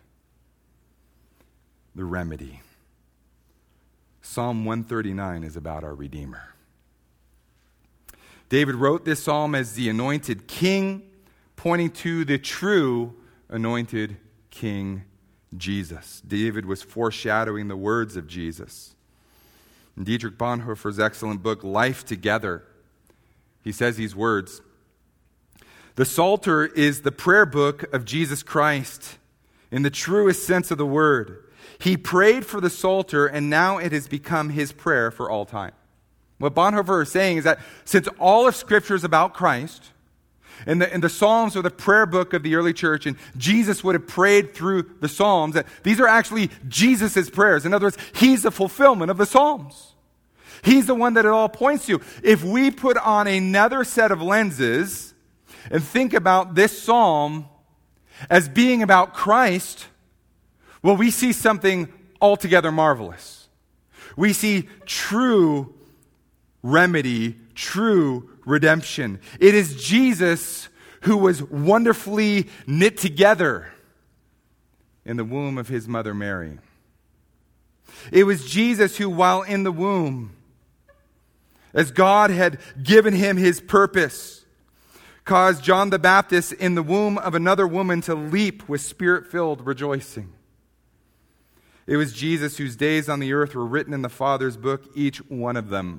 The remedy. Psalm 139 is about our Redeemer. David wrote this psalm as the anointed king, pointing to the true anointed King Jesus. David was foreshadowing the words of Jesus. In Dietrich Bonhoeffer's excellent book, Life Together, he says these words, "The Psalter is the prayer book of Jesus Christ in the truest sense of the word. He prayed for the Psalter, and now it has become his prayer for all time." What Bonhoeffer is saying is that since all of Scripture is about Christ, and the Psalms are the prayer book of the early church, and Jesus would have prayed through the Psalms, that these are actually Jesus' prayers. In other words, he's the fulfillment of the Psalms. He's the one that it all points to. If we put on another set of lenses and think about this psalm as being about Christ, well, we see something altogether marvelous. We see true remedy, true redemption. It is Jesus who was wonderfully knit together in the womb of his mother Mary. It was Jesus who, while in the womb, as God had given him his purpose, caused John the Baptist in the womb of another woman to leap with spirit-filled rejoicing. It was Jesus whose days on the earth were written in the Father's book, each one of them.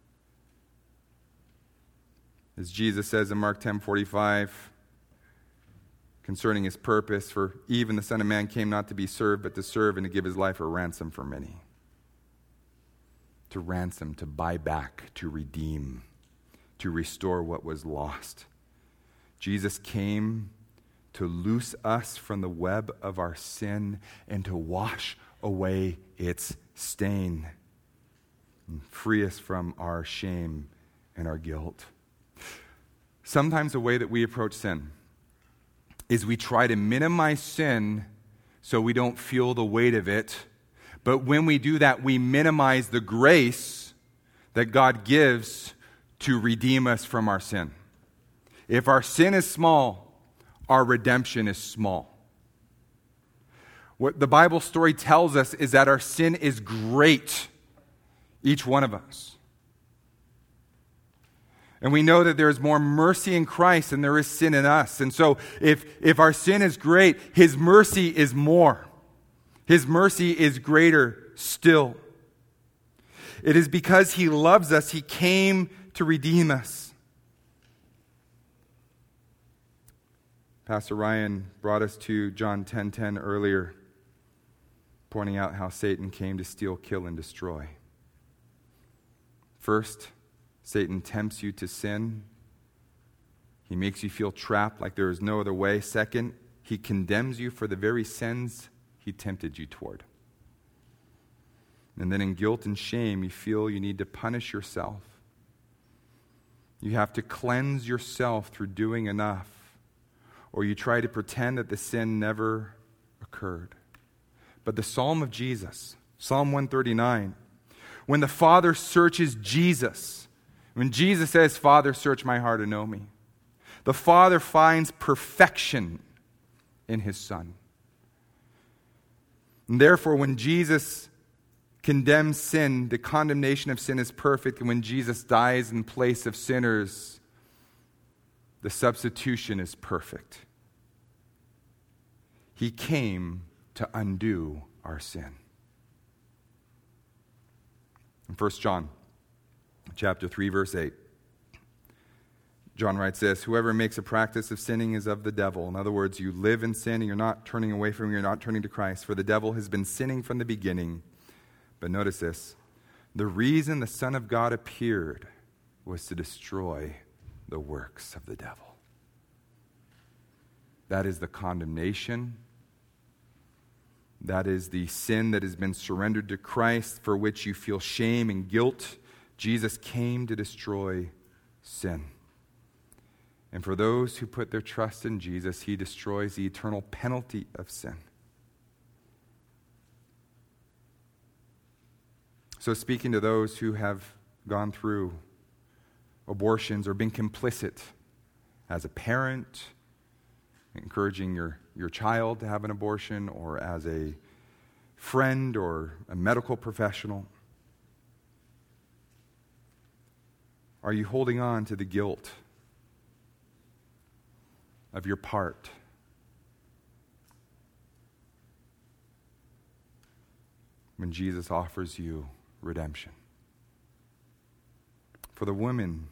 As Jesus says in Mark 10:45, concerning his purpose, for even the Son of Man came not to be served, but to serve and to give his life a ransom for many. To ransom, to buy back, to redeem, to restore what was lost. Jesus came to loose us from the web of our sin and to wash away its stain and free us from our shame and our guilt. Sometimes the way that we approach sin is we try to minimize sin so we don't feel the weight of it. But when we do that, we minimize the grace that God gives to redeem us from our sin. If our sin is small, our redemption is small. What the Bible story tells us is that our sin is great, each one of us. And we know that there is more mercy in Christ than there is sin in us. And so if our sin is great, his mercy is more. His mercy is greater still. It is because he loves us, he came to redeem us. Pastor Ryan brought us to John 10:10 earlier, pointing out how Satan came to steal, kill, and destroy. First, Satan tempts you to sin. He makes you feel trapped like there is no other way. Second, he condemns you for the very sins he tempted you toward. And then in guilt and shame, you feel you need to punish yourself. You have to cleanse yourself through doing enough. Or you try to pretend that the sin never occurred. But the Psalm of Jesus, Psalm 139, when the Father searches Jesus, When Jesus says, Father, search my heart and know me, the Father finds perfection in his Son. And therefore, when Jesus condemns sin, the condemnation of sin is perfect. And when Jesus dies in place of sinners, the substitution is perfect. He came to undo our sin. In 1 John chapter 3, verse 8, John writes this: whoever makes a practice of sinning is of the devil. In other words, you live in sin and you're not turning away from him, you're not turning to Christ, for the devil has been sinning from the beginning. But notice this: the reason the Son of God appeared was to destroy the works of the devil. That is the condemnation. That is the sin that has been surrendered to Christ, for which you feel shame and guilt. Jesus came to destroy sin. And for those who put their trust in Jesus, he destroys the eternal penalty of sin. So speaking to those who have gone through abortions or been complicit as a parent, encouraging your child to have an abortion, or as a friend or a medical professional, are you holding on to the guilt of your part? When Jesus offers you redemption. For the women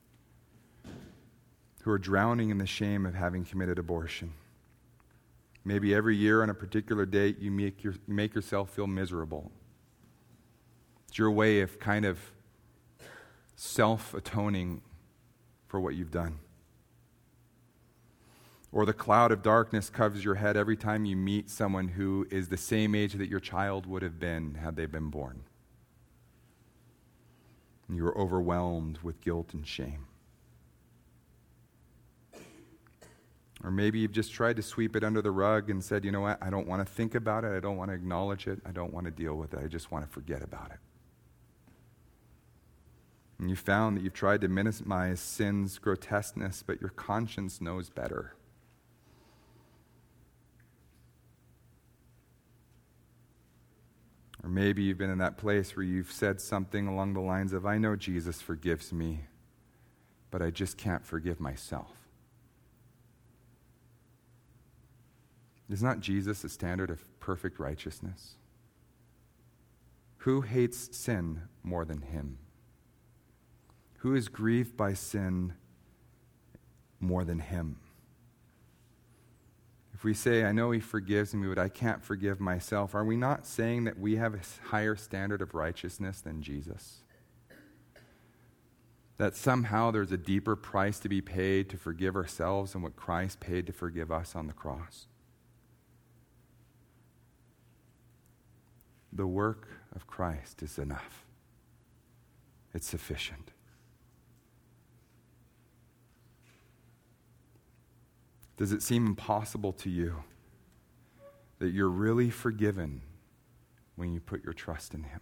who are drowning in the shame of having committed abortion, maybe every year on a particular date you make yourself feel miserable. It's your way of kind of self-atoning for what you've done. Or the cloud of darkness covers your head every time you meet someone who is the same age that your child would have been had they been born. And you are overwhelmed with guilt and shame. Or maybe you've just tried to sweep it under the rug and said, you know what, I don't want to think about it, I don't want to acknowledge it, I don't want to deal with it, I just want to forget about it. And you found that you've tried to minimize sin's grotesqueness, but your conscience knows better. Or maybe you've been in that place where you've said something along the lines of, I know Jesus forgives me, but I just can't forgive myself. Is not Jesus a standard of perfect righteousness? Who hates sin more than him? Who is grieved by sin more than him? If we say, I know he forgives me, but I can't forgive myself, are we not saying that we have a higher standard of righteousness than Jesus? That somehow there's a deeper price to be paid to forgive ourselves than what Christ paid to forgive us on the cross? The work of Christ is enough. It's sufficient. Does it seem impossible to you that you're really forgiven when you put your trust in him?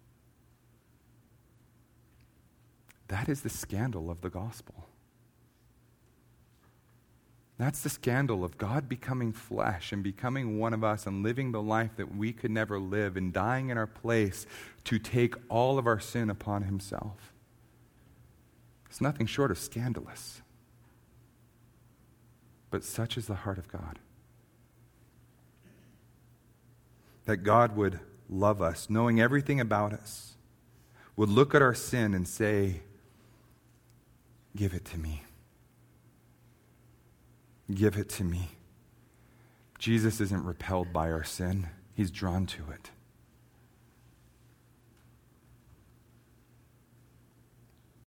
That is the scandal of the gospel. That's the scandal of God becoming flesh and becoming one of us and living the life that we could never live and dying in our place to take all of our sin upon himself. It's nothing short of scandalous. But such is the heart of God. That God would love us, knowing everything about us, would look at our sin and say, give it to me. Give it to me. Jesus isn't repelled by our sin. He's drawn to it.